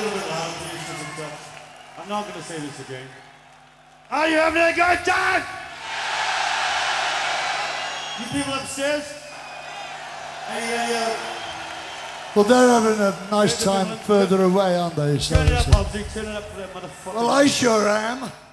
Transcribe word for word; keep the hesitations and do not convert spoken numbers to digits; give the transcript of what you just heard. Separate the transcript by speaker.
Speaker 1: little bit loud, please, because it's, uh, I'm not going to say this again. Are you having a good time? You people upstairs? Any, any, uh,
Speaker 2: Well, they're having a nice time further away, aren't they?
Speaker 1: turn it up,
Speaker 2: So-
Speaker 1: Obsy, turn it up for that motherfucker.
Speaker 2: Well, I sure am.